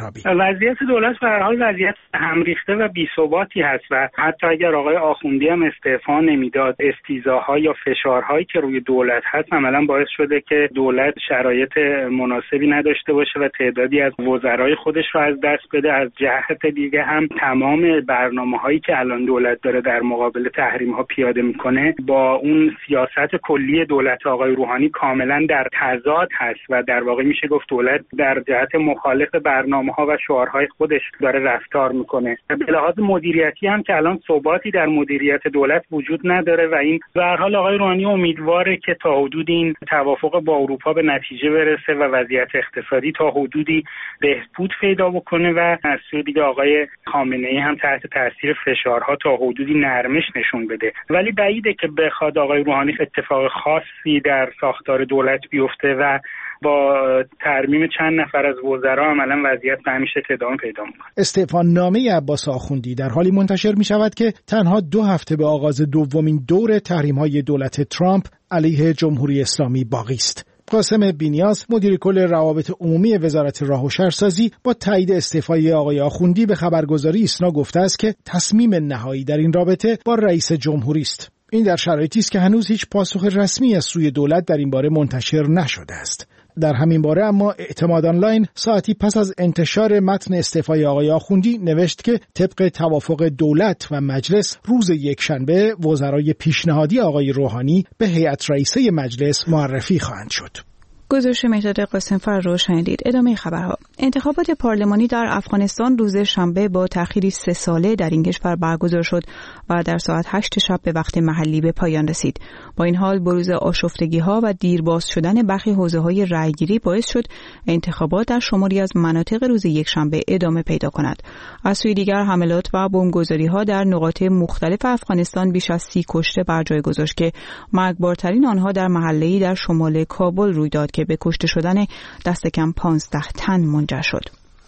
انتخابی؟ وضعیت دولت به هر حال وضعیت همریخته و بی‌ثباتی هست و حتی اگر آقای آخوندی هم استعفا نمیداد، استیضاح‌ها یا فشارهایی که روی دولت هست عملاً باعث شده که دولت شرایط مناسبی نداشته باشه و تعدادی از وزرای خودش رو از دست بده. از جهت دیگه هم تمام برنامه‌هایی که الان دولت داره در مقابل تحریم‌ها پیاده میکنه با اون سیاست کلی دولت آقای روحانی کاملا در تضاد هست و در واقع میشه گفت دولت در جهت مخالف برنامه‌ها و شعارهای خودش داره رفتار میکنه. به لحاظ مدیریتی هم که الان ثباتی در مدیریت دولت وجود نداره و این به هر حال آقای روحانی امیدواره که تا حدود این توافق با اروپا به نتیجه برسه و وضعیت اقتصادی تا حدودی بهبود پیدا بکنه و از سوی دیگه آقای خامنه‌ای هم تحت تاثیر فشارها تا حدودی نرمش نشون بده. ولی بعیده که بخواد آقای روحانی اتفاق خاصی در ساختار دولت بیفته و با ترمیم چند نفر از وزرا عملا وضعیت به همیشه ادامه پیدا می‌کنه. استعفاءنامه عباس آخوندی در حالی منتشر می‌شود که تنها 2 هفته به آغاز دومین دور تحریم‌های دولت ترامپ علیه جمهوری اسلامی باقی است. قاسم بی‌نیاز مدیر کل روابط عمومی وزارت راه و شهرسازی با تایید استعفای آقای آخوندی به خبرگزاری ایسنا گفته است که تصمیم نهایی در این رابطه با رئیس جمهوری است. این در شرایطی است که هنوز هیچ پاسخ رسمی از سوی دولت در این باره منتشر نشده است. در همین باره اما اعتماد آنلاین ساعتی پس از انتشار متن استعفای آقای آخوندی نوشت که طبق توافق دولت و مجلس روز یکشنبه وزرای پیشنهادی آقای روحانی به هیئت رئیسه مجلس معرفی خواهند شد. گزارش مهداد قاسم‌فر رو شنیدید. ادامه خبرها. انتخابات پارلمانی در افغانستان روز شنبه با تأخیری 3 ساله در این کشور برگزار شد و در ساعت 8 شب به وقت محلی به پایان رسید. با این حال بروز آشفتگی‌ها و دیرباز شدن برخی حوزه‌های رأیگیری باعث شد انتخابات در شماری از مناطق روز یکشنبه ادامه پیدا کند. از سوی دیگر حملات و بمبگذاری‌ها در نقاط مختلف افغانستان بیش از 30 کشته بر جای گذاشت که مرگبارترین آنها در محله‌ای در شمال کابل روی داد که به کشته شدن دست کم 15 تن منجر شد.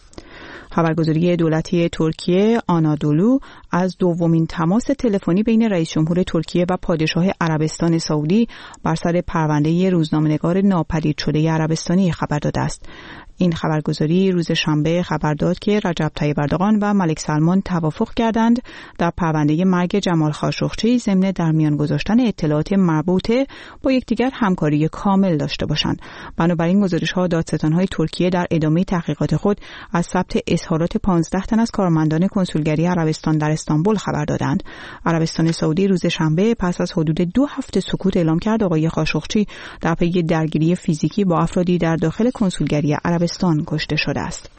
خبرگزاری دولتی ترکیه آنادولو از دومین تماس تلفنی بین رئیس جمهور ترکیه و پادشاه عربستان سعودی بر سر پرونده روزنامه‌نگار ناپدید شده عربستانی خبر داده است. این خبرگزاری روز شنبه خبر داد که رجب طیب اردوغان و ملک سلمان توافق کردند در پرونده مرگ جمال خاشقچی ضمن در میان گذاشتن اطلاعات مربوطه با یکدیگر همکاری کامل داشته باشند. بنابراین گزارش‌ها دادستان‌های ترکیه در ادامه تحقیقات خود از ثبت اظهارات 15 تن از کارمندان کنسولگری عربستان در استانبول خبر دادند. عربستان سعودی روز شنبه پس از حدود 2 هفته سکوت اعلام کرد آقای خاشقچی در پی درگیری فیزیکی با افرادی در داخل کنسولگری عربستان کشته شده است.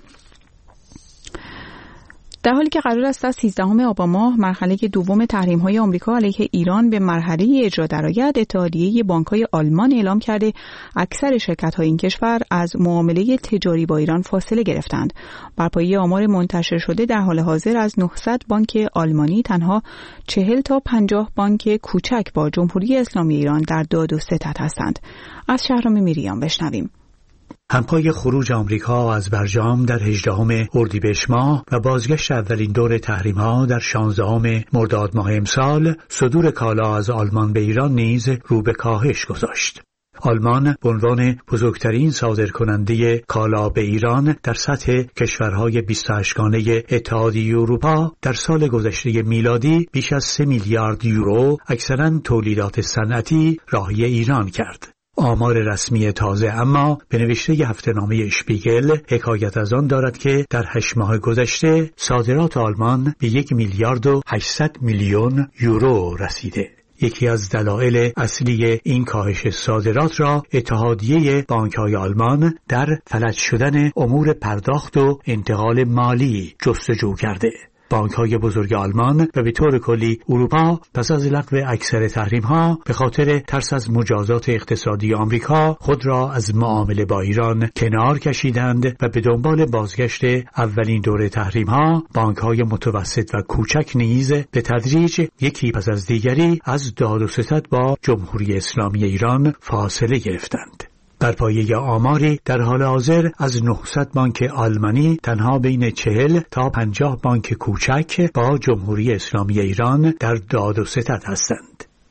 در حالی که قرار است از 13 آبان ماه مرحله دوم تحریم‌های آمریکا علیه ایران به مرحله اجرا درآید، اتحادیه بانک‌های آلمان اعلام کرده اکثر شرکت‌های این کشور از معامله تجاری با ایران فاصله گرفتند. بر پایه آمار منتشر شده در حال حاضر از 900 بانک آلمانی تنها 40 تا 50 بانک کوچک با جمهوری اسلامی ایران در داد و ستد هستند. از شهرام میریان بشنویم. همپای خروج آمریکا از برجام در 18 اردیبهشت ماه و بازگشت اولین دور تحریم‌ها در 16 مرداد ماه امسال، صدور کالا از آلمان به ایران نیز رو به کاهش گذاشت. آلمان به عنوان بزرگترین صادرکننده کالا به ایران در سطح کشورهای 28 گانه اتحادیه اروپا در سال گذشته میلادی بیش از 3 میلیارد یورو اکثراً تولیدات صنعتی راهی ایران کرد. آمار رسمی تازه اما به نوشته هفته‌نامه اشپیگل حکایت از آن دارد که در 8 ماه گذشته صادرات آلمان به 1 میلیارد و 800 میلیون یورو رسیده. یکی از دلایل اصلی این کاهش صادرات را اتحادیه بانک‌های آلمان در فلج شدن امور پرداخت و انتقال مالی جستجو کرده. بانک‌های بزرگ آلمان و به طور کلی اروپا پس از لغو اکثر تحریم‌ها به خاطر ترس از مجازات اقتصادی آمریکا خود را از معامله با ایران کنار کشیدند و به دنبال بازگشت اولین دوره تحریم‌ها بانک‌های متوسط و کوچک نیز به تدریج یکی پس از دیگری از داد و ستد با جمهوری اسلامی ایران فاصله گرفتند. بر پایه آماری در حال حاضر از 900 بانک آلمانی تنها بین 40 تا 50 بانک کوچک با جمهوری اسلامی ایران در داد و ستد هستند.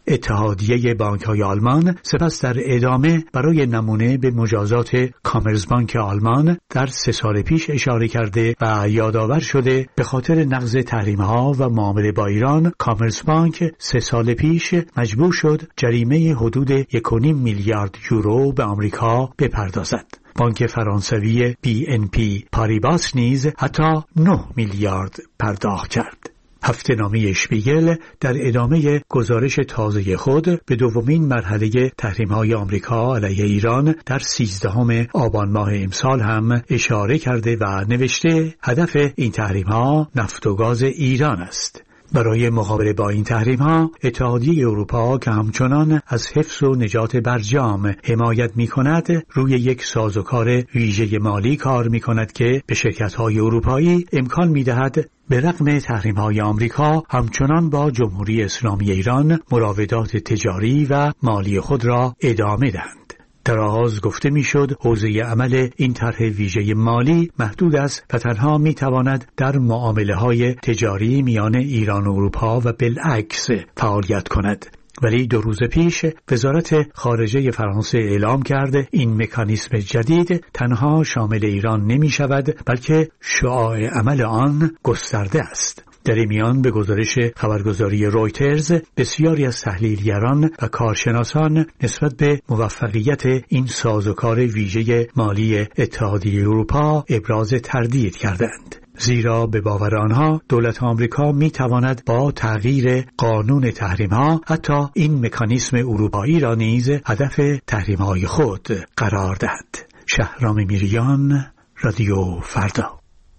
اتحادیه بانک‌های آلمان، سپس در ادامه برای نمونه به مجازات کامرزبانک آلمان در 3 سال پیش اشاره کرده و یادآور شده به خاطر نقض تحریم‌ها و معامله با ایران، کامرزبانک 3 سال پیش مجبور شد جریمه حدود 1.5 میلیارد یورو به آمریکا بپردازد. بانک فرانسوی BNP پاریباس نیز حتی 9 میلیارد پرداخت کرد. هفته‌نامه اشپیگل در ادامه گزارش تازه خود به دومین مرحله تحریم‌های آمریکا علیه ایران در 13 آبان ماه امسال هم اشاره کرده و نوشته هدف این تحریم‌ها نفت و گاز ایران است. برای مقابله با این تحریم‌ها، اتحادیه اروپا که همچنان از حفظ و نجات برجام حمایت می‌کند، روی یک سازوکار ویژه مالی کار می‌کند که به شرکت‌های اروپایی امکان می‌دهد به رغم تحریم‌های آمریکا همچنان با جمهوری اسلامی ایران مراودات تجاری و مالی خود را ادامه دهند. در آغاز گفته میشد حوزه عمل این طرح ویژه مالی محدود است و تنها میتواند در معامله‌های تجاری میان ایران و اروپا و بالعکس فعالیت کند. ولی 2 روز پیش وزارت خارجه فرانسه اعلام کرده این مکانیسم جدید تنها شامل ایران نمی شود بلکه شعاع عمل آن گسترده است. در این میان به گزارش خبرگزاری رویترز بسیاری از تحلیلگران و کارشناسان نسبت به موفقیت این سازوکار ویژه مالی اتحادیه اروپا ابراز تردید کردند. زیرا به باور آنها دولت آمریکا می تواند با تغییر قانون تحریم ها حتی این مکانیسم اروپایی را نیز هدف تحریم های خود قرار دهد. شهرام میریان، رادیو فردا.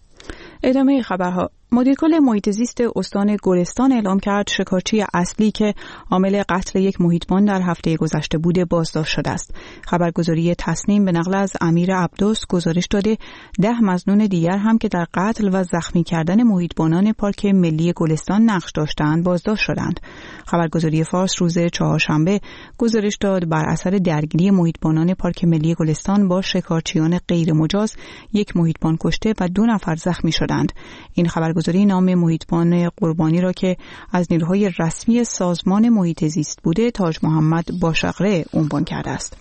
ادامه خبرها. مدیرکل محیط زیست استان گلستان اعلام کرد شکارچی اصلی که عامل قتل یک محیطبان در هفته گذشته بوده بازداشت شده است. خبرگزاری تصنیم به نقل از امیر عبدوس گزارش داده 10 مظنون دیگر هم که در قتل و زخمی کردن محیطبانان پارک ملی گلستان نقش داشتند بازداشت شدند. خبرگزاری فارس روز چهارشنبه گزارش داد بر اثر درگیری محیطبانان پارک ملی گلستان با شکارچیان غیر مجاز یک محیطبان کشته و 2 نفر زخمی شدند. این خبرگزاری نام محیطبان قربانی را که از نیروهای رسمی سازمان محیط زیست بوده تاج محمد باشغره عنوان کرده است.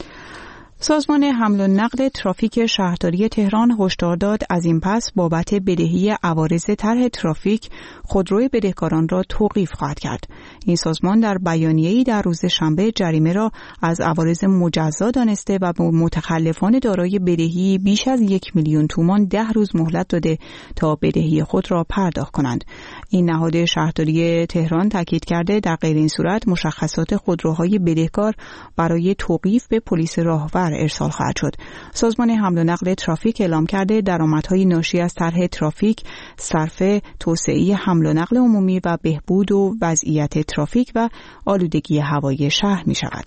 سازمان حمل و نقل ترافیک شهرداری تهران هشدار داد از این پس بابت بدهی عوارض طرح ترافیک خودروی بدهکاران را توقیف خواهد کرد. این سازمان در بیانیه‌ای در روز شنبه جریمه را از عوارض مجزا دانسته و به متخلفان دارای بدهی بیش از 1 میلیون تومان 10 روز مهلت داده تا بدهی خود را پرداخت کنند. این نهاد شهرداری تهران تاکید کرده در غیر این صورت مشخصات خودروهای بدهکار برای توقیف به پلیس راهور ارسال خواهد شد. سازمان حمل و نقل ترافیک اعلام کرده درآمدهای ناشی از طرح ترافیک صرف توسعه حمل و نقل عمومی و بهبود و وضعیت ترافیک و آلودگی هوایی شهر می شود.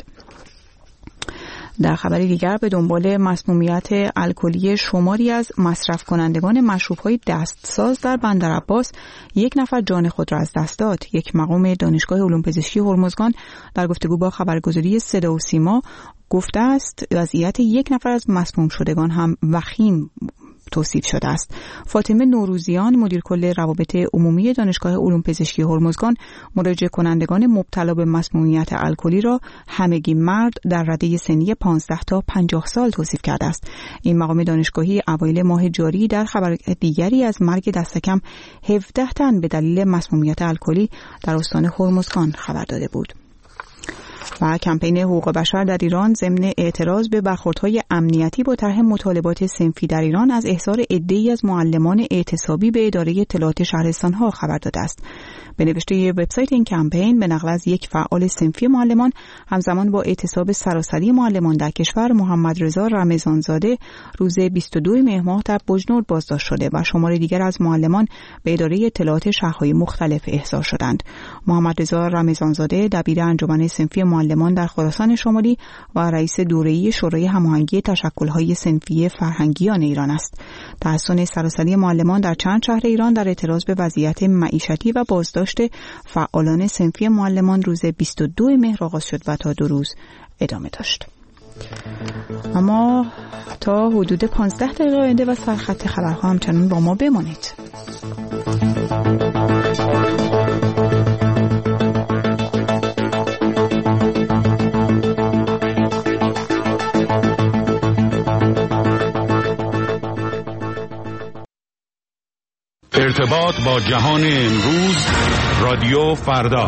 در خبری دیگر به دنبال مسمومیت الکلی شماری از مصرف کنندگان مشروب‌های دستساز در بندرعباس 1 نفر جان خود را از دست داد. یک مقام دانشگاه علوم پزشکی هرمزگان در گفتگو با خبرگزاری صدا و سیما گفته است وضعیت 1 نفر از مسموم شدگان هم وخیم توصیف شده است. فاطمه نوروزیان مدیر کل روابط عمومی دانشگاه علوم پزشکی هرمزگان مراجعه کنندگان مبتلا به مسمومیت الکلی را همگی مرد در رده سنی 15 تا 50 سال توصیف کرده است. این مقام دانشگاهی اوایل ماه جاری در خبر دیگری از مرگ دست کم 17 تن به دلیل مسمومیت الکلی در استان هرمزگان خبر داده بود. و کمپین حقوق بشر در ایران ضمن اعتراض به برخوردهای امنیتی با طرح مطالبات صنفی در ایران از احضار عده‌ای از معلمان اعتصابی به اداره اطلاعات شهرستان‌ها خبر داده است. به نوشته وبسایت این کمپین به نقل از یک فعال صنفی معلمان همزمان با اعتصاب سراسری معلمان در کشور محمد رضا رمضانزاده روز 22 مهر ماه در بجنورد بازداشت شده و شمار دیگر از معلمان به اداره اطلاعات شهرهای مختلف احضار شدند. محمد رضا رمضانزاده دبیر انجمن صنفی معلمان در خراسان شمالی و رئیس دوره‌ای شورای هماهنگی تشکل‌های صنفی فرهنگیان ایران است. تحسن سراسری معلمان در چند شهر ایران در اعتراض به وضعیت معیشتی و بازداشت فعالان صنفی معلمان روز 22 مهر آغاز شد و تا 2 روز ادامه داشت. اما تا حدود 15 دقیقه آینده و سرخط خبرها همچنان با ما بمانید. ارتباط با جهان امروز، رادیو فردا.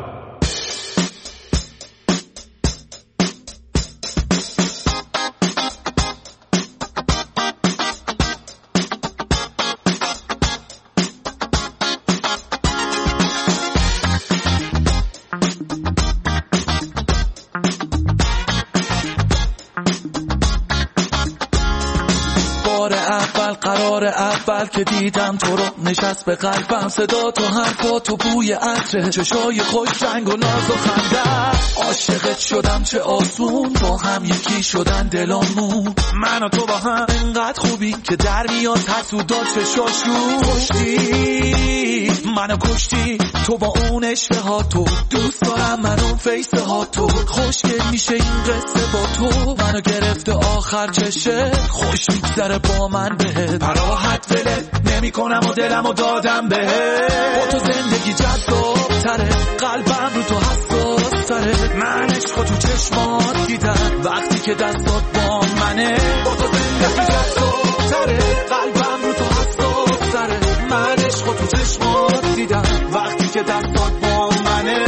اول که دیدم تو رو نشست به قلبم، صدا تو حرفا تو بوی عطر چشای خوش رنگ و ناز و خنده. عاشقت شدم چه آسون، با هم یکی شدن دلامون. من و تو با هم انقدر خوبی که در میاد حسودات چشاشون. کشتی منو کشتی تو با اون اشوه ها، تو دوست دارم من اون فیسه ها، تو خوشگل میشه این قصه با تو. منو گرفته آخر چشه خوش میگذره با من بهت، براحت ولت نمی کنم و دلمو دادم بهت. با تو زندگی جذاب تره، قلبم رو تو حساس تره. من عشق تو چشمات دیدم وقتی که دستات با منه. با تو زندگی جذاب تره، قلبم رو تو حساس تره. من عشق تو چشمات دیدم وقتی که دستات با منه.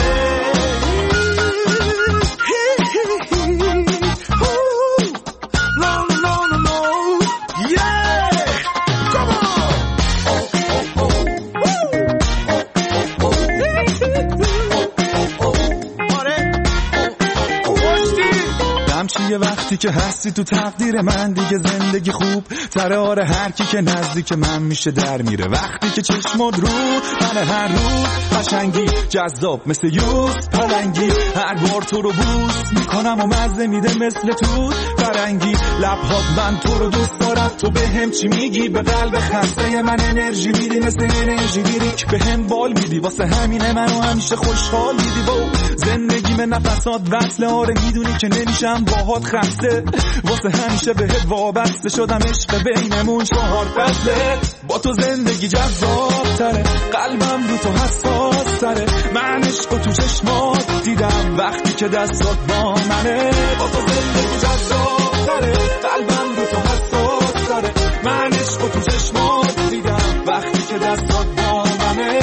یه وقتی که هستی تو تقدیر من دیگه زندگی خوب تره. آره هر کی که نزدیک من میشه در میره. وقتی که چشمات رو من هر روز قشنگی جذاب مثل یوز پلنگی. هر بار تو رو بوس میکنم و مزه میده مثل توت فرنگی. لبهات من تو رو دوست دارم، تو به هم چی میگی؟ به قلب خسته من انرژی میدی، مثل انرژی گیری به هم بال میدی. واسه همینه منو همیشه خوشحال میدی. با زندگی من نفسات وصله، آره میدونی که نمیشم باهات خسته. واسه همیشه بهت وابسته شدم، عشق بینمون 4 فصله. با تو زندگی جذاب تره، قلبم رو تو حساس تره. من عشق تو چشمات دیدم وقتی که دستات با منه. با تو زندگی جذاب تره، قلبم رو تو حساس تره. من عشق تو چشمات دیدم وقتی که دستات با منه.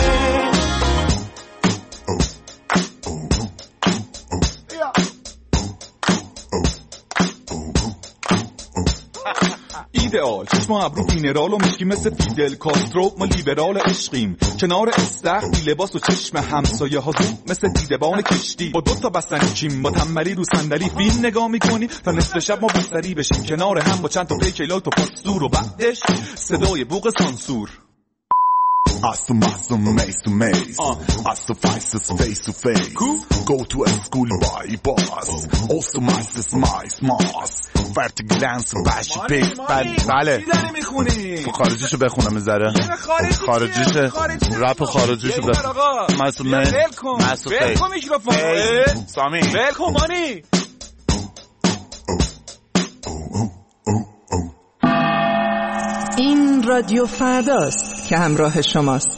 ایدئال چشم ابرو مینرال و مشکی مثل فیدل کاسترو. ما لیبرال عشقیم کنار استخر بی لباس و چشم همسایه ها زوم مثل دیدبان کشتی. با 2 تا بستنی کیم با تنبلی رو صندلی فیلم نگاه میکنی تا نصف شب ما بستری بشیم کنار هم با چند تا پیکیلات و پاستور و بعدش صدای بوق سانسور. Awesome, maze to maze. Awesome, faces face to face. Go to a school by bus. Awesome, mice. فرت گلنس باشی پیک. بله چی داری میخونی؟ خارجیشو بخونم میذاره. خارجیشه رپ خارجیشو بخونم. معصوم ولکن میکروفون. سامی ولکن مانی. این رادیو فرداست که همراه شماست.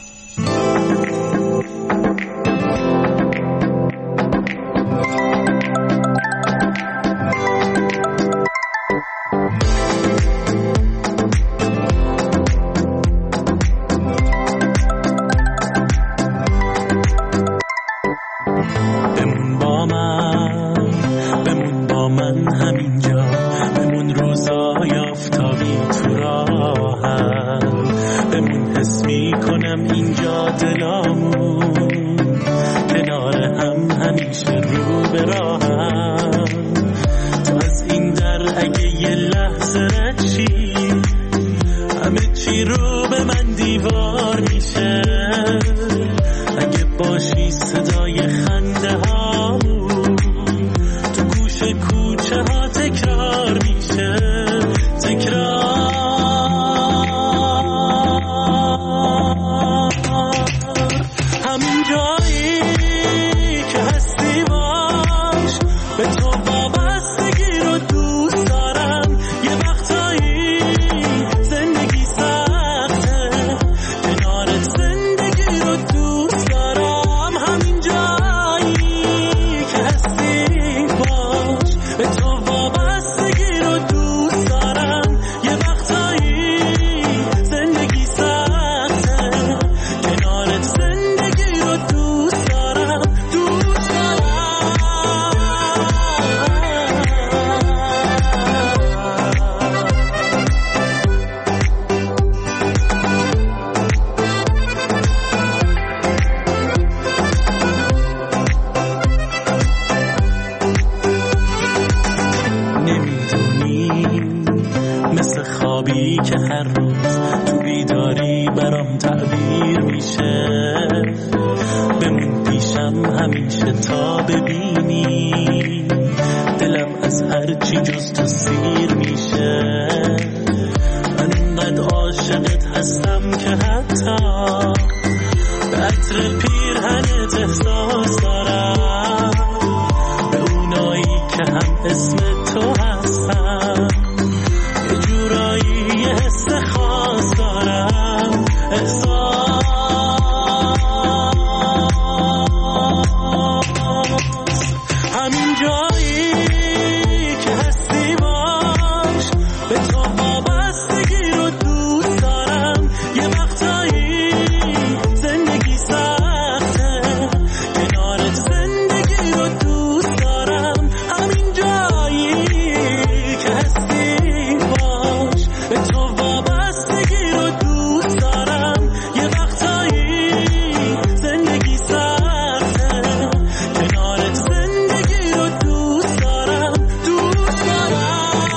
بمون با من همینجا، بمون روزای آفتابی تو راهم. بمون حس میکنم اینجا دلامون کنار هم همیشه رو به راهم. تو از این در اگه یه لحظه رشی همه چی رو به من دیوار میشه. اگه باشی صدای خنده هامون تو گوش کوچه ها تکرار میشه. همین جایی که هستی باش، به تو وابستگی رو دوست دارم. یه وقتایی زندگی سخته، کنارت زندگی رو دوست دارم. برام تعبیر میشه. بمون پیشم همیشه تا ببینی دلم از هر چی جز تو سیر میشه. انقدر عاشقت هستم که حتی به عطر پیرهنت احساس دارم، به اونایی که هم اسم تو هستن یه جورایی یه حس خاص دارم. همین جایی که هستی باش، به تو وابستگی رو دوست دارم. یه وقتایی زندگی سخته، کنارت زندگی رو دوست دارم. همین جایی که هستی باش، به تو وابستگی رو دوست دارم. یه وقتایی زندگی سخته، کنارت زندگی رو دوست دارم، دوست دارم.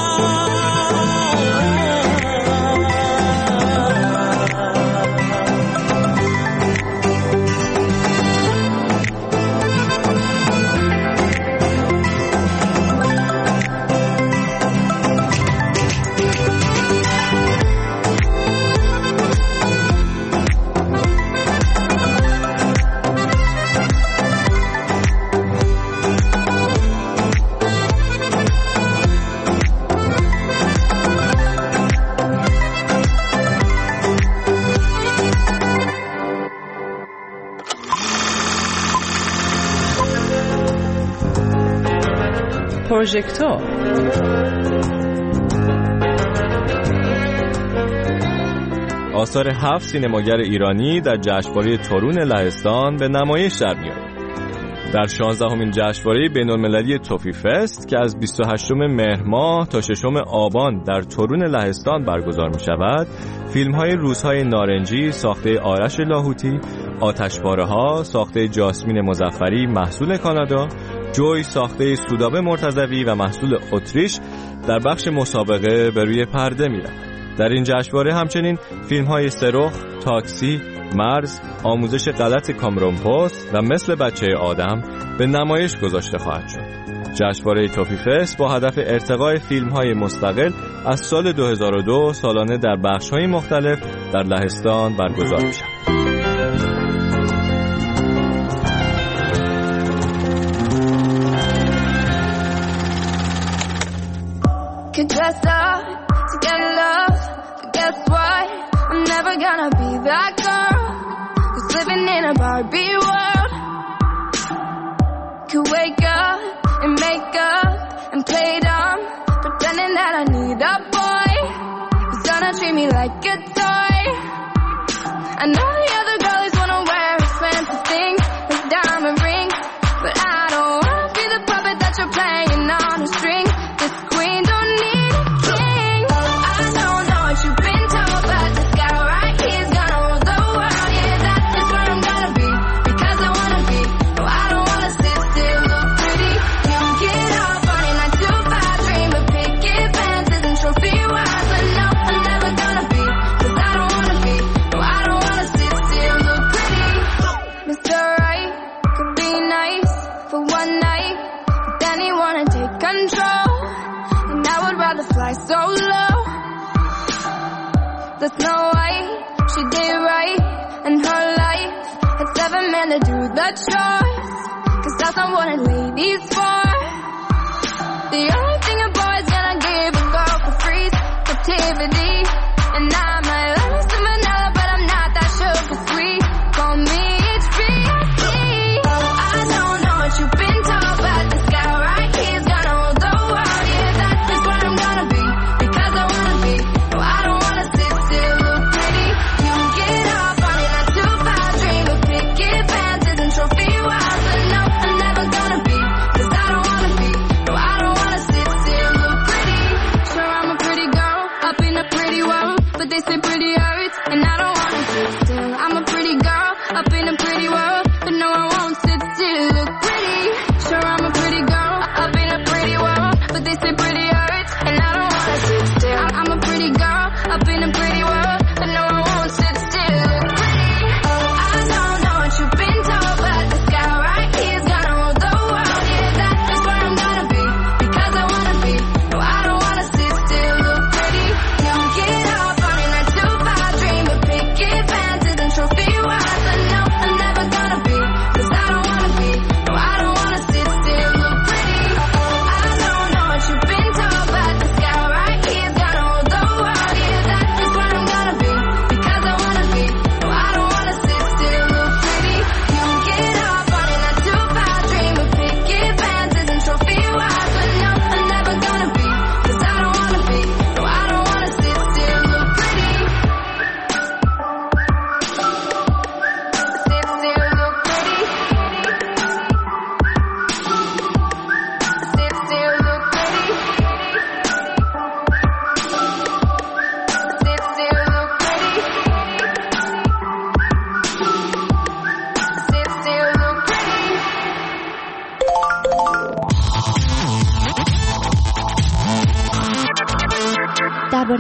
پروژکتور آثار 7 سینماگر ایرانی در جشنواره تورون لهستان به نمایش در می‌آید. در 16مین جشنواره بین‌المللی توفی فست که از 28 مهر ماه تا 6 آبان در تورون لهستان برگزار می‌شود، فیلم‌های روزهای نارنجی ساخته آرش لاهوتی، آتشپاره‌ها ساخته جاسمین مظفری محصول کانادا، جوی ساخته سودابه مرتضوی و محصول اتریش در بخش مسابقه به روی پرده می‌روند. در این جشنواره همچنین فیلم‌های سرخ، تاکسی، مرز، آموزش غلط کامرون پست و مثل بچه آدم به نمایش گذاشته خواهد شد. جشنواره توفی فست با هدف ارتقای فیلم‌های مستقل از سال 2002 سالانه در بخش‌های مختلف در لهستان برگزار می‌شود. Could dress up to get love, but guess what? I'm never gonna be that girl who's living in a Barbie world. Could wake up and make up and play dumb, pretending that I need a boy who's gonna treat me like a toy. I know the other girlies wanna wear expensive things like diamond rings, but I don't wanna be the puppet that you're playing on a string. This queen don't need a king. I don't know what you've been told, but this guy right here's gonna rule the world. Yeah, that is where I'm gonna be, because I wanna be. No, I don't wanna sit still, look pretty. You get up on a 9 to 5 dream, but picket fences and trophy wives. But no, I'm never gonna be, cause I don't wanna be. No, I don't wanna sit still, look pretty. Mr. Right could be nice for one night, but then he wanna take control, and I would rather fly so low. The Snow White, she did right in her life, had 7 men to do the chores, cause that's not what a lady's for. The only thing a boy's gonna give a girl for free is captivity, and I might love me some vanilla, but I'm not that sugar sweet. Call me HBIC. I don't know what you've been told, but this guy right here's gonna rule the world. Yeah, that is where I'm gonna be, because I wanna be. No, I don't wanna sit still, look pretty. You get up on a 9 to 5 dream, but picket fences and trophy wives. But no, I'm never gonna be, cause I don't wanna be. No, I don't wanna sit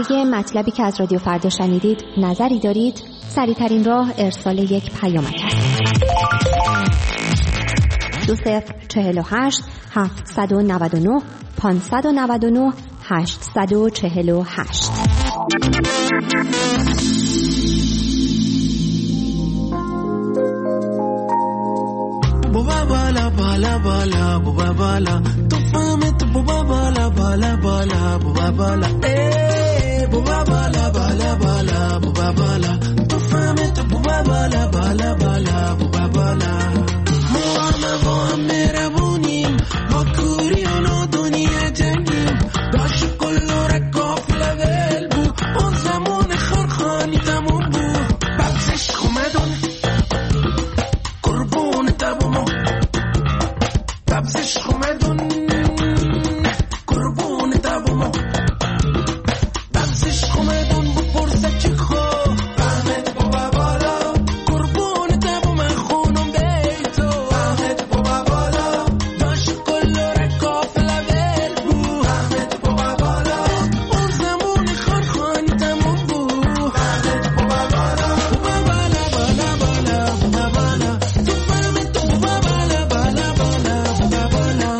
درباره مطلبی که از رادیو فردا شنیدید نظری دارید؟ سریع‌ترین راه ارسال یک پیامک است. 2048 799 599 848. Boba bala bala bala, boba bala. Tu fame tu boba bala bala bala, boba bala. Boba bala bala bala, boba bala. Tu fame tu boba bala bala bala, boba bala. Mo merabunim, makuri ono duniya jangim. Dash kullu rakafla velbu, on zaman kharkhani tamam bu. Babzish khumadun. Babzish khumadun qurbon tabumo Babzish khumadun bupursa chikho Ahmed baba bala qurbon tabum khunum beito Ahmed baba bala dash kullu rakafla velbu Ahmed baba bala on zaman kharkhan tambu Ahmed baba bala bala bala bala bala tufahmet baba bala bala bala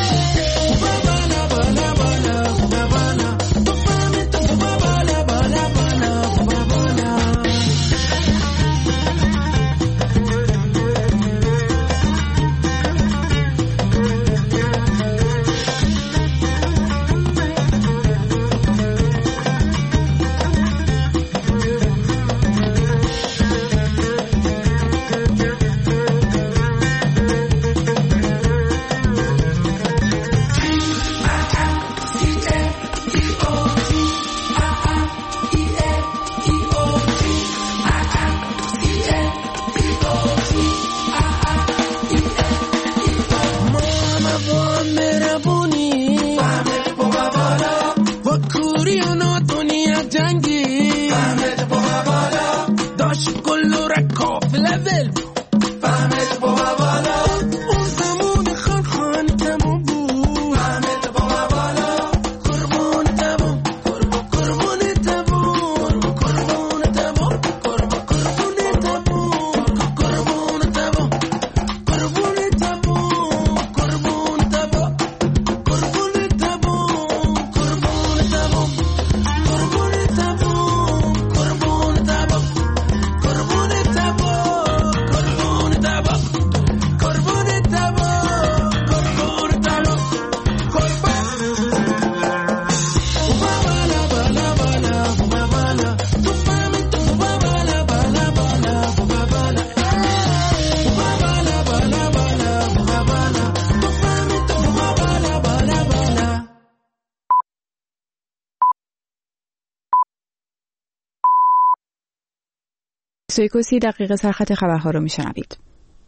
سویکوسی دقیقه سرخط خبرها رو میشنوید.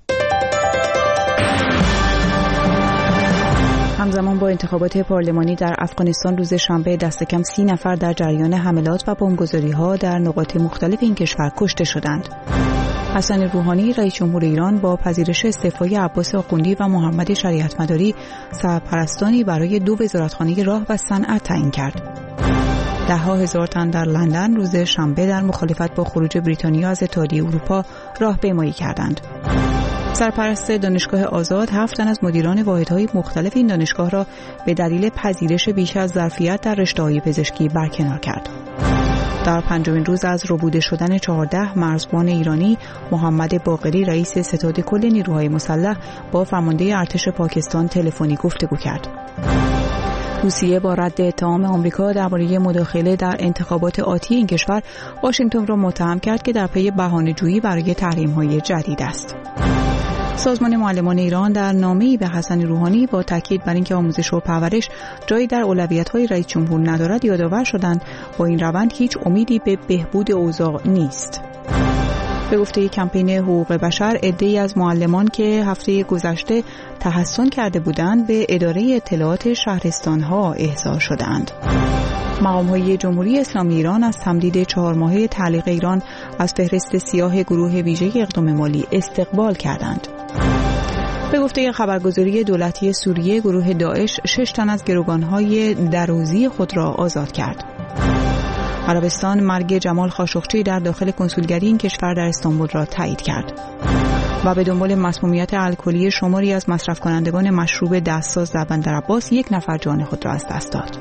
همزمان با انتخابات پارلمانی در افغانستان روز شنبه دست کم 30 نفر در جریان حملات و بمبگذاری‌ها در نقاط مختلف این کشور کشته شدند. حسن روحانی رئیس جمهور ایران با پذیرش استعفای عباس آخوندی و محمد شریعتمداری سرپرستانی برای 2 وزارتخانه راه و صنعت تعیین کرد. 10,000 تن در لندن روز شنبه در مخالفت با خروج بریتانیا از اتحادیه اروپا راهپیمایی کردند. سرپرست دانشگاه آزاد 7 تن از مدیران واحدهای مختلف این دانشگاه را به دلیل پذیرش بیش از ظرفیت در رشته‌های پزشکی برکنار کرد. در 5مین روز از ربوده شدن 14 مرزبان ایرانی، محمد باقری رئیس ستاد کل نیروهای مسلح با فرمانده ارتش پاکستان تلفنی گفتگو کرد. روسیه با رد اتهام آمریکا درباره مداخله در انتخابات آتی این کشور، واشنگتن را متهم کرد که در پی بهانه‌جویی برای تحریم‌های جدید است. سازمان معلمان ایران در نامه‌ای به حسن روحانی با تاکید بر اینکه آموزش و پرورش جایی در اولویت‌های رئیس جمهور ندارد یادآور شدند با این روند هیچ امیدی به بهبود اوضاع نیست. به گفته کمپین حقوق بشر، عده‌ای از معلمان که هفته گذشته تحسن کرده بودند به اداره اطلاعات شهرستان‌ها احضار شدند. مقام‌های جمهوری اسلامی ایران از تمدید 4 ماهه تعلیق ایران از فهرست سیاه گروه ویژه اقدام مالی استقبال کردند. به گفته خبرگزاری دولتی سوریه، گروه داعش 6 تن از گروگان‌های دروزی خود را آزاد کرد. عربستان مرگ جمال خاشقچی در داخل کنسولگری این کشور در استانبول را تایید کرد. و به دنبال مسمومیت الکلی شماری از مصرف کنندگان مشروب دستساز در بندرعباس 1 نفر جان خود را از دست داد.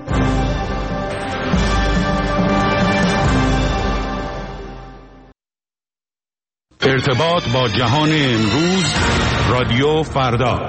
ارتباط با جهان امروز، رادیو فردا.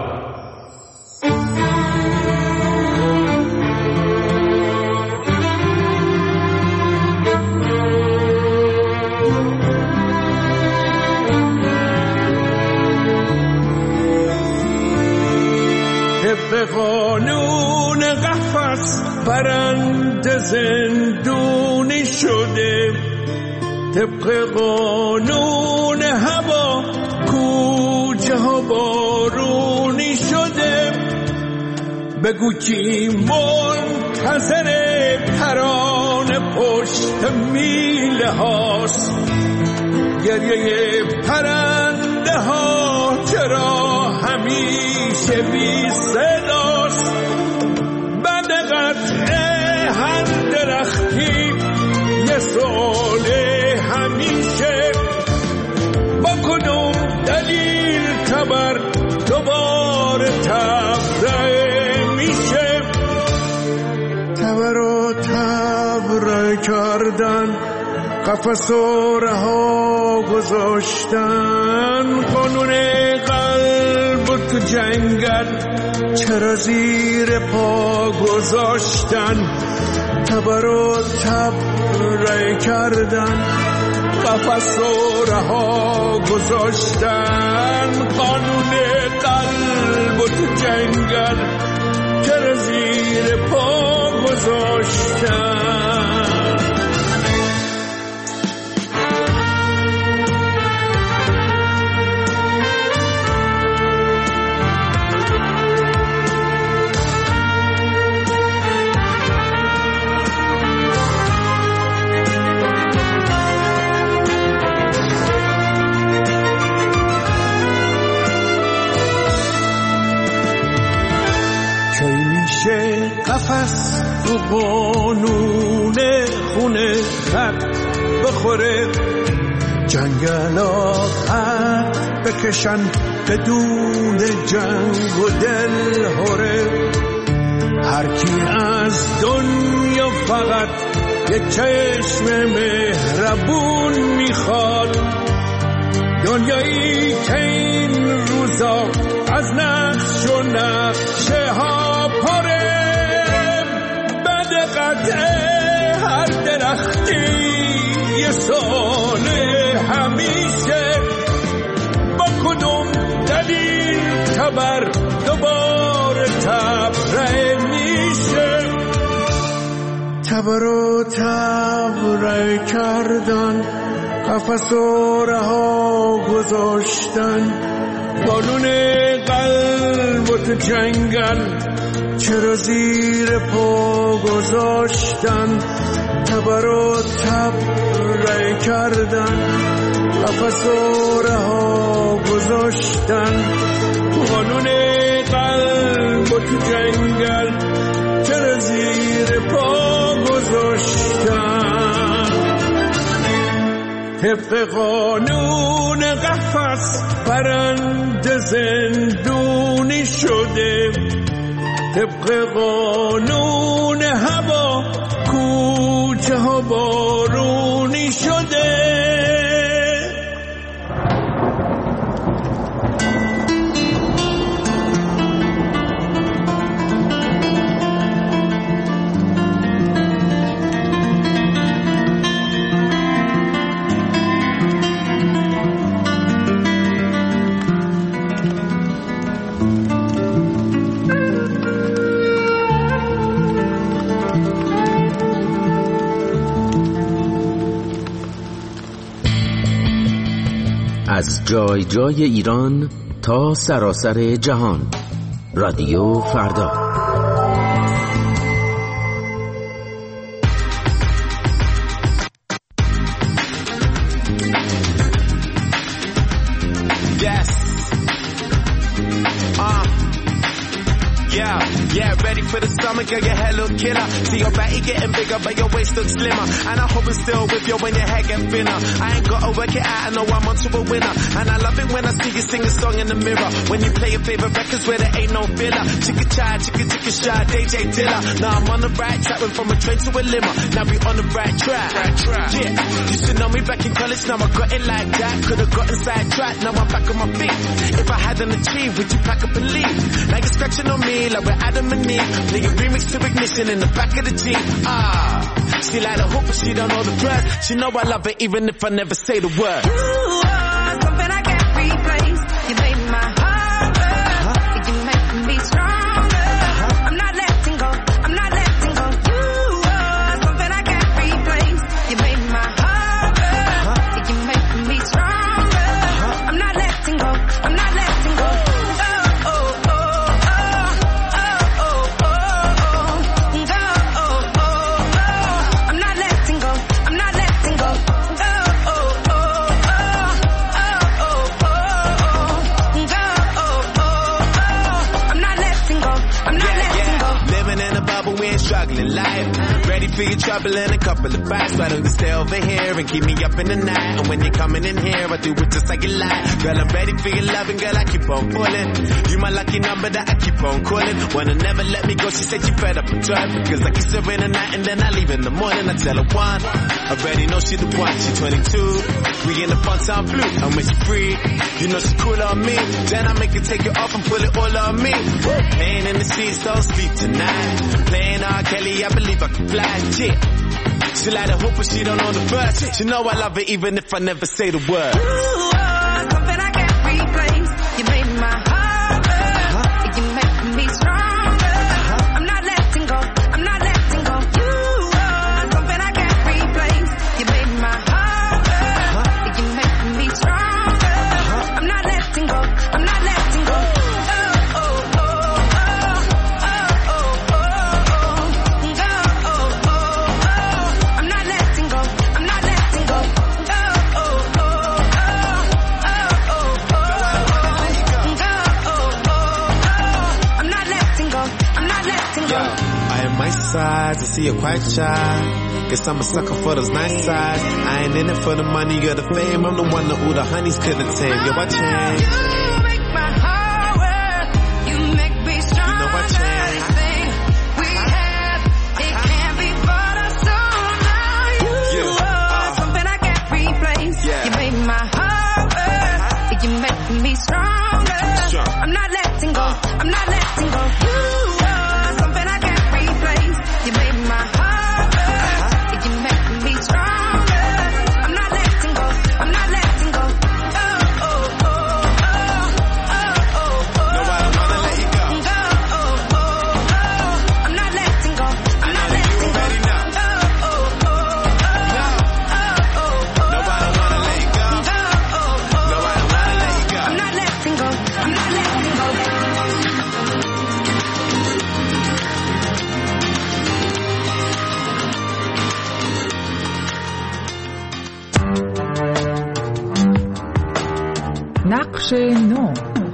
طبق قانون قفس پرنده زندونی شده، طبق قانون هوا کوچه ها بارونی شده. بگو کی منتظر پران پشت میله هاست، گریه پرنده ها چرا همیشه بی صداست. بعد قطع هر درختی یه سؤال همیشه، با کدوم دلیل تبر دوباره تبرئه میشه. تبر و تبرئه کردن، قفس و رها گذاشتن، قانون قلب و تو جنگل چرا زیر پا گذاشتن. تبر و تبرئه کردن، قفس و رها گذاشتن، قانون قلب و تو جنگل چرا زیر پا گذاشتن. قفس تو قانون خونه خط بخوره، جنگل خط بکشن بدون جنگ و دل هره. هر کی از دنیا فقط یک چشم مهربون میخواد، دنیایی که این روزا از نقش و نقشه ها پره. هر درختی یه سال همیشه، با کدوم دلیل تبر دوباره تبرئه میشه. تبر و تبرئه کردن، قفس و رها گذاشتن، قانون قلب و تو جنگل چرا زیر پا گذاشتن. تبر و تبرئه کردن، قفس و رها گذاشتن، قانون قلب و تو جنگل چرا زیر پا گذاشتن. طبق قانون قفس پرنده زندونی شده، طبق قانون هوا کوچه ها بارونی شده. از جای جای ایران تا سراسر جهان، رادیو فردا. Yeah, ready for the summer, girl, your hair look killer. See your body getting bigger, but your waist looks slimmer. And I hope it's still with you when your hair get thinner. I ain't gotta work it out, I know I'm onto a winner. And I love it when I see you sing a song in the mirror. When you play your favorite records where there ain't no filler. Chicka chai, chicka shy, DJ Dilla. Now I'm on the right track, went from a train to a limo. Now we on the right track. Yeah, used to know me back in college, now I got it like that. Could've gotten sidetracked, now I'm back on my feet. If I hadn't achieved, would you pack up and leave? Now you're scratching on me like we're Adam and Eve. Play a remix to Ignition in the back of the Jeep. She like the hope, but she don't know the rest. She know I love her even if I never say the word. You are something I can't replace. You made my heart burn. You make me stronger. I'm not letting go. I'm not letting go. You are something I can't replace. You made my heart burn. You make me stronger. I'm not letting go. I'm not letting go. Struggling life, ready for your trouble and a couple of bites. Why don't you stay over here and keep me up in the night? And when you're coming in here, I do it just like you like. Girl, I'm ready for your loving, girl, I keep on pulling. You my lucky number that I keep on calling. Wanna never let me go, she said she fed up and tired. Because I kiss her in the night and then I leave in the morning. I tell her one, I already know she the one. She 22, we in the fun time blue. And when she free, you know she cool on me. Then I make her take it off and pull it all on me. Playing in the streets, don't sleep tonight. Playing R. Kelly, I believe I can fly, yeah. She like the hope, but she don't know the verse. She know I love her even if I never say the word. You are something I can't replace. You made my heart burn. You make me stronger. I'm not letting go. I'm not letting go. You are something I can't replace. You made my heart burn. You make me stronger. I'm not letting go. I'm not letting go. Sides, I see you're quite shy. Guess I'm a sucker for those nice sides. I ain't in it for the money or the fame. I'm the one that all the honeys couldn't tame. Yo, I change. You make my heart work. You make me stronger. You know I change. Everything we have, it can't be bought or sold. Now you are something I can't replace. Yeah. You made my heart work. You make me stronger. I'm not letting go. I'm not letting go. You are something I can't replace. You made my heart burn. You make me stronger. I'm not letting go. I'm not letting go. Oh, oh, oh, oh, oh, oh, oh. No, I don't wanna let you go. Oh, oh, oh, oh. I'm not letting go. I'm not letting go. Oh, oh, oh, oh. No. Oh, oh, oh. No, I don't wanna let you go. Oh, oh, oh. No, I don't wanna let you go. I'm not letting go. I'm not letting go. نقش نو.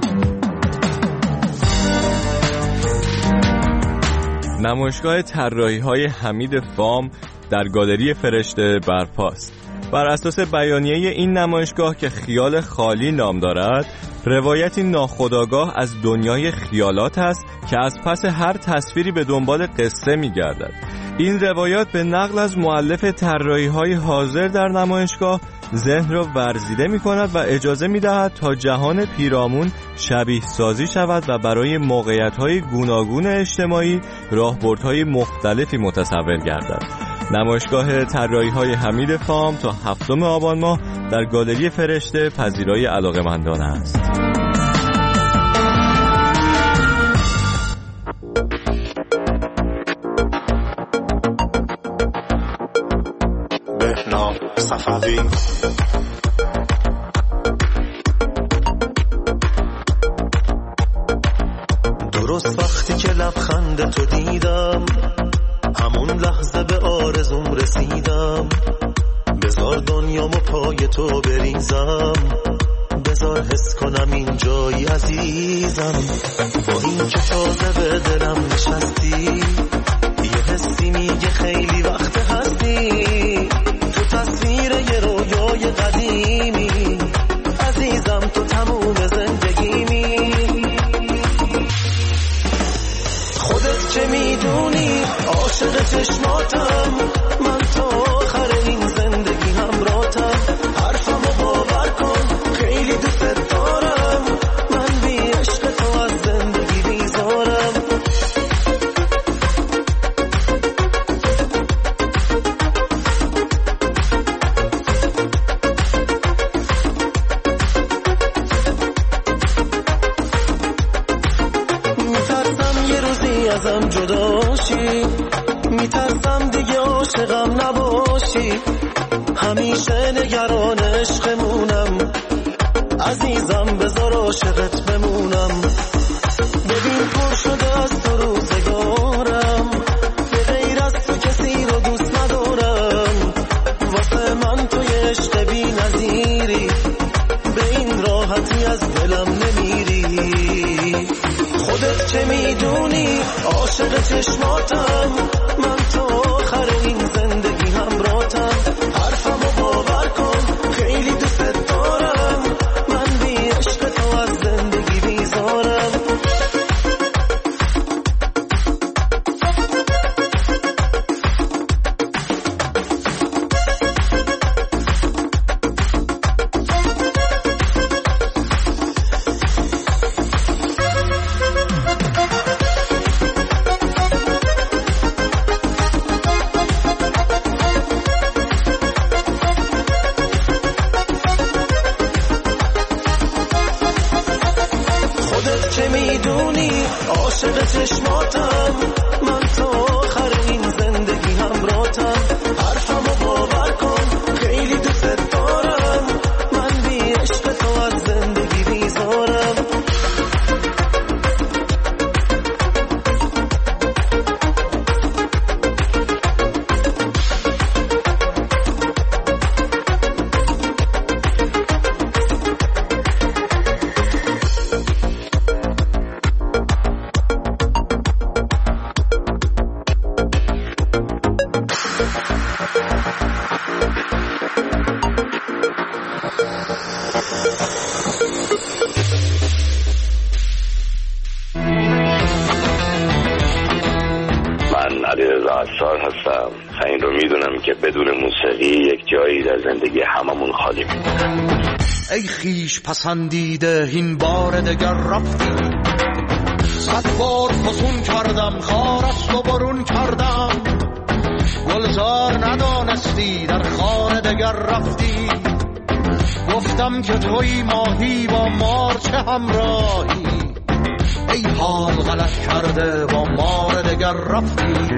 نمایشگاه طراحی‌های حمید فام در گالری فرشته برپاست. بر اساس بیانیه این نمایشگاه که خیال خالی نام دارد، روایتی ناخودآگاه از دنیای خیالات است که از پس هر تصویری به دنبال قصه می‌گردد. این روایات به نقل از مؤلف طراحی‌های حاضر در نمایشگاه ذهن را ورزیده می‌کند و اجازه می‌دهد تا جهان پیرامون شبیه سازی شود و برای موقعیت‌های گوناگون اجتماعی راهبردهای مختلفی متصور گردد. نمایشگاه طراحی‌های حمید فام تا 7 آبان ماه در گالری فرشته پذیرای علاقه‌مندان است. بهنام صفوی درست وقتی که لبخند تو دیدم، همون لحظه به آرزوم رسیدم. بذار دنیامو پای تو بریزم، بذار حس کنم این جایی عزیزم، با این که تازه به دلم نشستی، یه حسی میگه خیلی وقت هستی، تو تصویر یه رویای قدیمی، عزیزم تو تموم زندگیمی. خودت که میدونی عاشق چشماتم، من تا آخر این زندگی همراهتم، حرفمو باور کن خیلی دوست دارم، من بی عشق تو از زندگی بیزارم. میترسم یه روزی ازم جدا شی، میترسم دیگه عاشقم نباشی، همیشه نگران عشقمونم، عزیزم بذار عاشقت بمونم. ببین پر شده از تو روزگارم، به غیر از تو کسی رو دوست ندارم، واسه من تو یه عشق بی نظیری، به این راحتی از دلم نمیری. خودت که میدونی عاشق چشماتم، من تا آخر این زندگی همراهتم، حرفمو باور کن خیلی دوست دارم، من بی عشق تو از زندگی بیزارم. عاشق چشماتم، من تا آخر این زندگی همراهتم، حرفمو باور کن خیلی دوست دارم، من بی عشق تو از زندگی بیزارم. هستم. این رو میدونم که بدون موسیقی یک جایی در زندگی هممون خالی میمونه. ای خیش پسندیده این بار دگر رفتی، صد بار فسون کردم خارست و برون کردم، گلزار ندانستی در خانه دگر رفتی، گفتم که توی ماهی با مار چه همراهی، ای حال غلط کرده با مار دگر رفتی.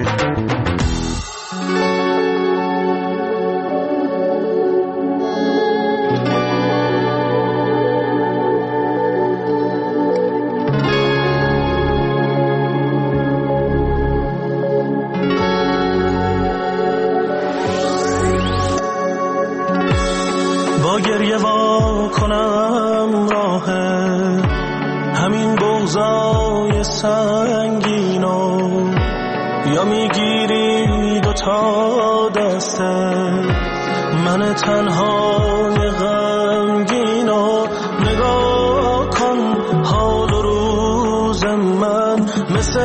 با گریه وا کنم راه همین بغضای سنگینو، یا میگیری دوتا دسته من تنهای غمگینو، نگاه کن حال و روز من مثل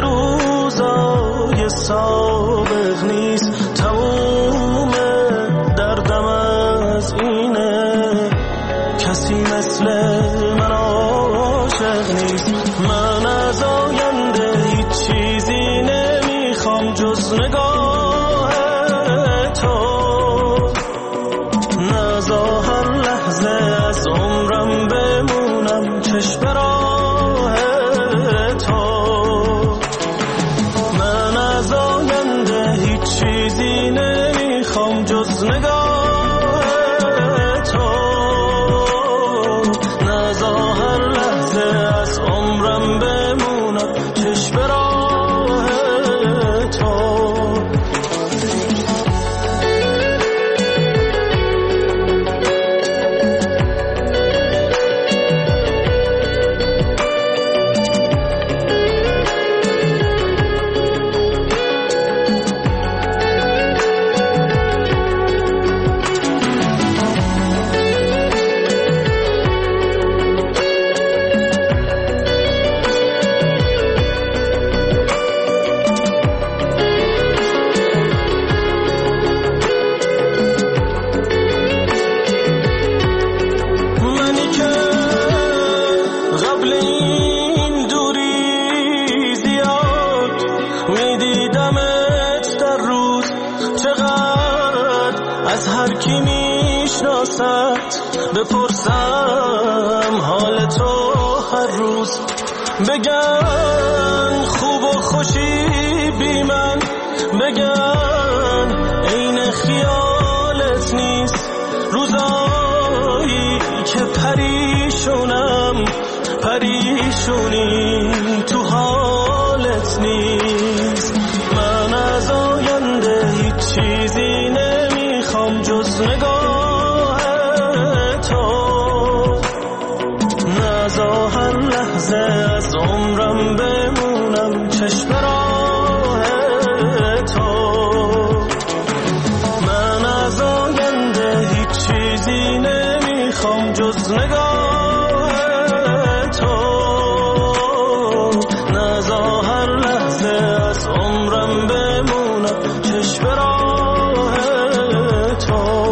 روزای سابق نیست، تموم دردم از اینه کسی مثل من عاشق نیست، من از آینده هیچ چیزی نمیخوام جز نگاه تو، نزا هر لحظه از عمرم بمونم چشم راه تو، من از آینده هیچ چیزی نمیخوام جز نگاه تو، نزا هر لحظه از عمرم بمونم چشم راه تو. بپرسم حال تو هر روز، بگن خوب و خوشی بی من، بگن عین خیالت نیست، روزایی که پریشونم، پریشونی تو حالت نیست. من از آینده هیچ چیزی نمیخوام جز نگاه تو، نذار هر لحظه از عمرم بمونم چشم راه تو. من از آینده هیچ چیزی نمیخوام جز نگاه تو، نذار هر لحظه از عمرم بمونم چشم راه تو.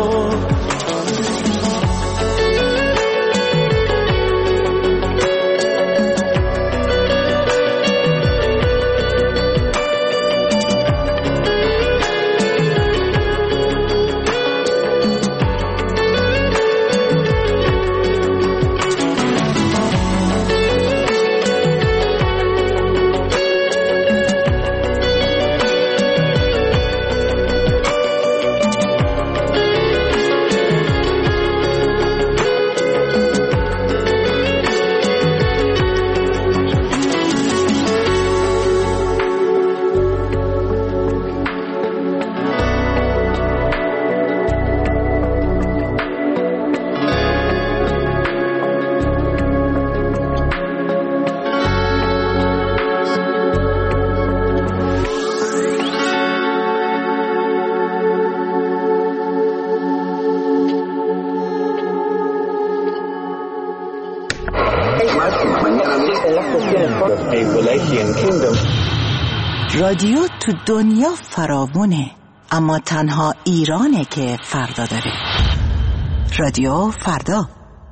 رادیو تو دنیا فراوونه، اما تنها ایرانه که فردا داره. رادیو فردا.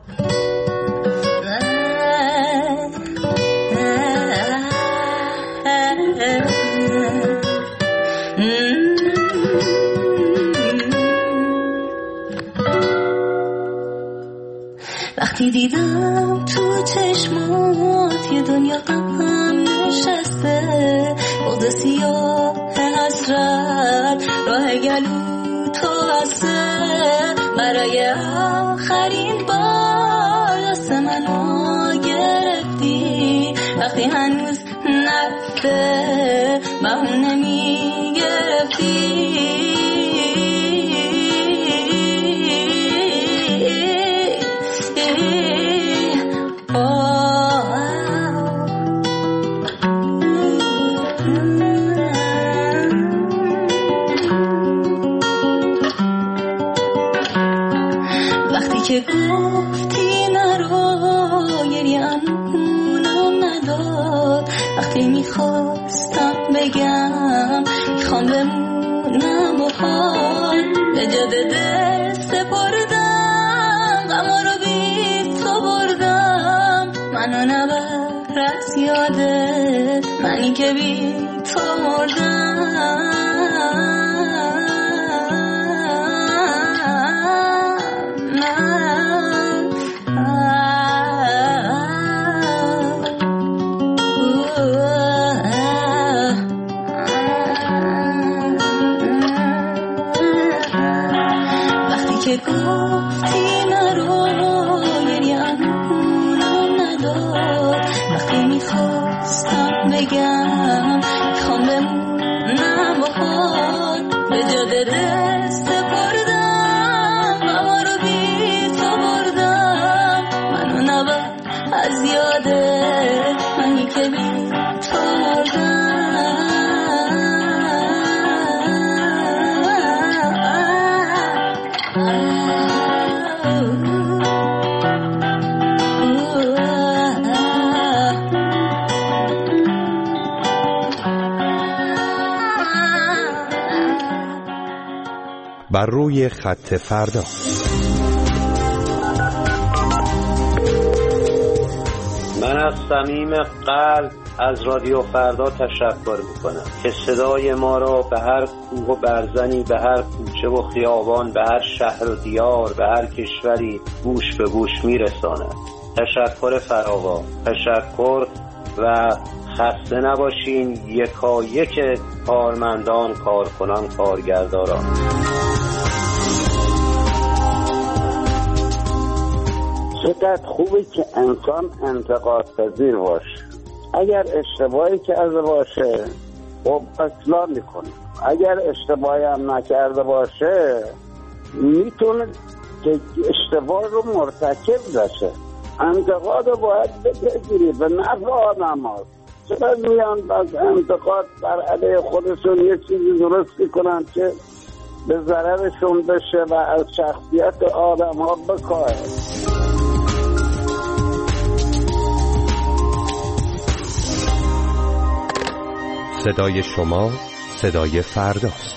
وقتی دیدم تو چشمات یه دنیا غم نشسته، بغض سیاه حسرت راه گلو تو هسته، برای آخرین بار دست منو گرفتی، وقتی هنوز نرفته بهونه میگرفتی. که گفتی نرو گریه‌مونم نداد، وقتی میخواستم بگم میخوام بمونم و حال به جا به دل سپردم، غما رو بی تو بردم، منو نبر از یادت، منی که بی تو مردم. که گفتی نرو گریه‌مونم نداد، وقتی میخواستم بگم میخوام بمونم و حال به جا دل سپردم، غما رو بی تو بردم، منو نبر از یادت، منی که بی تو مردم. بر روی خط فردا. من از صمیم قلب از رادیو فردا تشکر میکنم که صدای ما را به هر کوه و برزنی، به هر کوچه و خیابان، به هر شهر و دیار، به هر کشوری گوش به گوش میرساند. تشکر فراوان، تشکر و خسته نباشین یکایک کارمندان، کارکنان، کارگرداران. چقدر خوبه که انسان انتقاد پذیر باشه. اگر اشتباهی کرده باشه خب اصلاح میکنه، اگر اشتباهی هم نکرده باشه میتونه که اشتباه رو مرتکب بشه. انتقاد رو باید بگیری، به نفع آدم هاست. چرا میان از انتقاد بر علیه خودشون یه چیزی درست میکنن که به ضررشون بشه و از شخصیت آدم ها بکاهه. صدای شما صدای فرداست.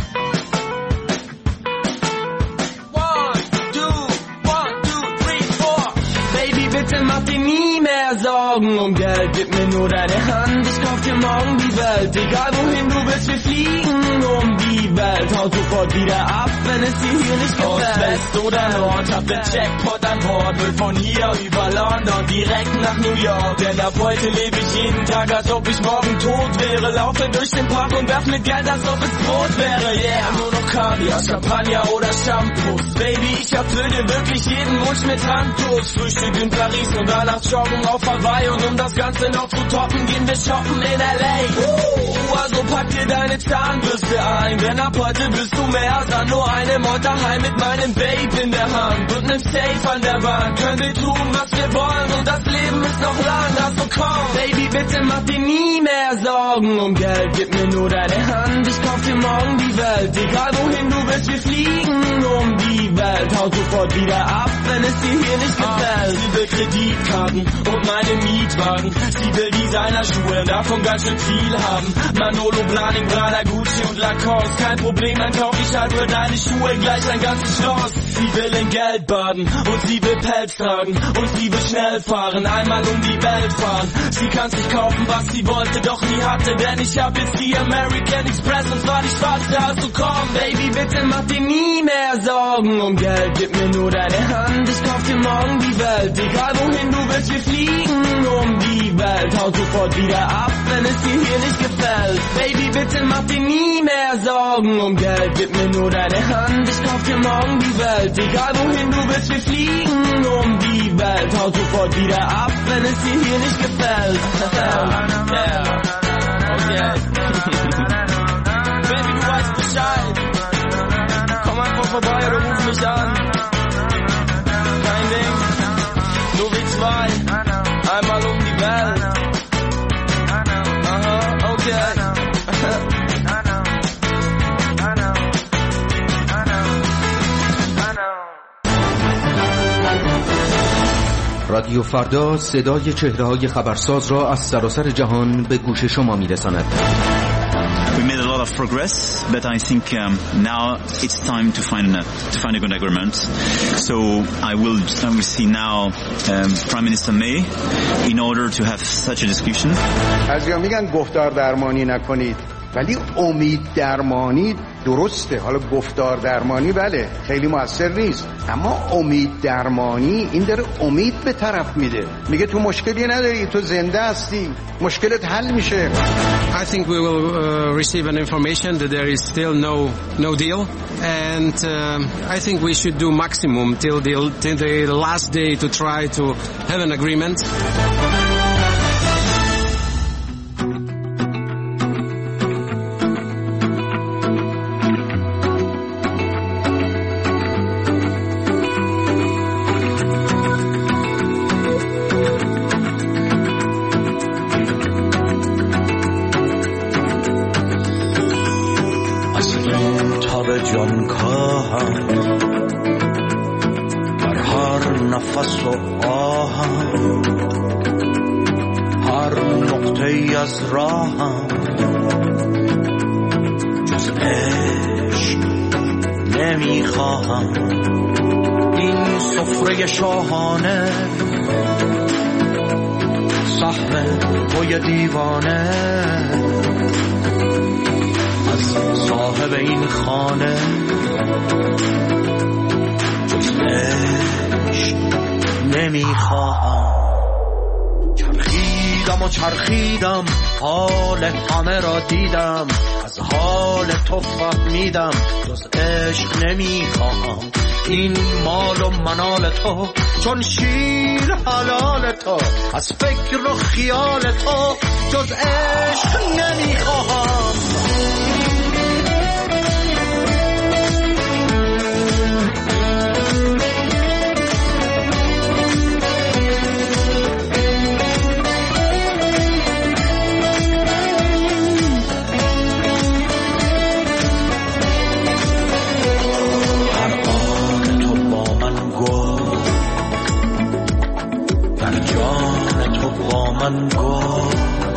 Mach dir nie mehr Sorgen um Geld, gib mir nur deine Hand, ich kauf dir morgen die Welt, egal wohin du willst, wir fliegen um die Welt, hau sofort wieder ab, wenn es dir hier nicht gefällt. Ost, West oder Nord, hab den Jackpot an Bord, will von hier über London direkt nach New York, denn ab heute lebe ich jeden Tag, als ob ich morgen tot wäre, laufe durch den Park und werf mit Geld, als ob es Brot wäre, yeah, nur noch Kaviar, Champagner oder Shampoos, Baby, ich erfüll dir wirklich jeden Wunsch mit Handtuch, Frühstück in Paris und danach joggen auf Hawaii und um das Ganze noch zu toppen, gehen wir shoppen in L.A. Also pack dir deine Zahnbürste ein, denn ab heute bist du mehr als nur eine Mod daheim mit meinem Babe in der Hand und nem Safe an der Wand. Können wir tun, was wir wollen und das Leben ist noch lang, also komm. Baby, bitte mach dir nie mehr Sorgen um Geld, gib mir nur deine Hand, ich kauf dir morgen die Welt, egal wohin du willst, wir fliegen um die Welt, hau sofort wieder ab, wenn es dir hier nicht gefällt. Sie will Kreditkarten und meine Mietwagen, sie will Designerschuhe, davon ganz schön viel haben, Manolo, Blahnik, Prada, Gucci und Lacoste, kein Problem, dann kauf ich halt für deine Schuhe gleich ein ganzes Schloss. Sie will in Geld baden und sie will Pelz tragen und sie will schnell fahren, einmal um die Welt fahren. Sie kann sich kaufen, was sie wollte, doch nie hatte, denn ich hab jetzt die American Express und zwar die schwarze, also komm, Baby, bitte mach dir nie mehr Sorgen um Geld, gib mir nur deine Hand, ich kauf dir morgen die Welt, egal wohin du willst, wir fliegen um die Welt, hau sofort wieder ab, wenn es dir hier nicht gefällt. Baby, bitte mach dir nie mehr Sorgen um Geld, gib mir nur deine Hand, ich kauf dir morgen die Welt, egal wohin du willst, wir fliegen um die Welt, hau sofort wieder ab, wenn es dir hier nicht gefällt. Okay. Baby, du weißt Bescheid, komm einfach vorbei oder ruf mich an, kein Ding, nur wir zwei, einmal um die Welt. Aha, okay. رادیو فردا صدای چهره‌های خبرساز را از سراسر جهان به گوش شما می‌رساند. We made a lot of progress, but I think now it's time to find a good agreement. So I will see now Prime Minister May in order to have such a discussion. بعضیا میگن گفتار درمانی نکنید، ولی امید درمانی درسته. حالا گفتار درمانی بله خیلی موثر نیست، اما امید درمانی این داره امید به طرف میده، میگه تو مشکلی نداری، تو زنده هستی، مشکلت حل میشه. I think we will receive an information that there is still no deal, and I think we should do maximum till the last day to try to have an agreement. رحم توی دیوانه، از صاحب این خانه جز عشق نمیخواهم. چرخیدم و چرخیدم حال همه را دیدم، از حال تو فهمیدم جز عشق نمیخواهم. این مال و منال تو چون شیر حلال تو، از فکر و خیال تو جز عشق نمیخواهم. من گفت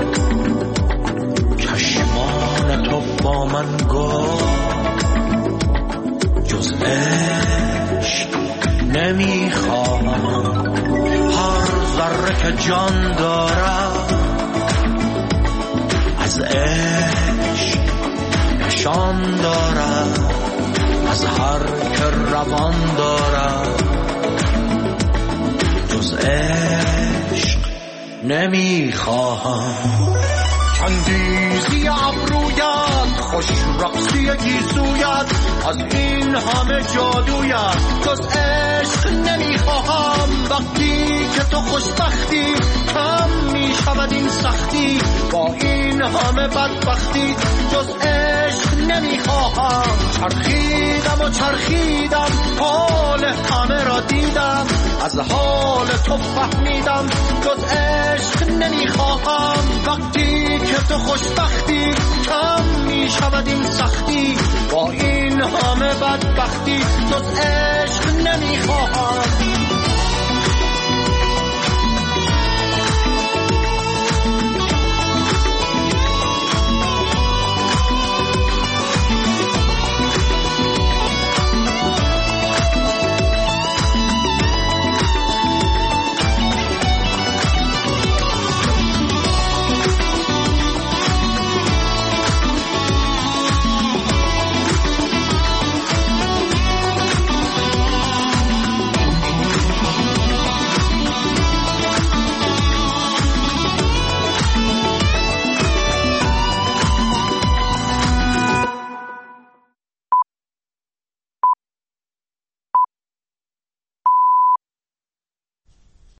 چشمان تو با من گفت جز عشق نمیخواهم. هر ذره که جان دارم از عشق نشان دارم، از هر که روان دارم جز عشق نمیخواهم. چندیزی ابرویت، خوش رقصی گیسویت، از این همه جادویت جز عشق نمیخواهم. وقتی که تو خوشبختی کم میشود این سختی، با این همه بدبختی جز عشق نمیخواهم. چرخیدم و چرخیدم حال همه را دیدم، از حال تو فهمیدم جز عشق نمیخواهم. وقتی که تو خوشبختی کم میشود این سختی، با این همه بدبختی جز عشق نمیخواهم.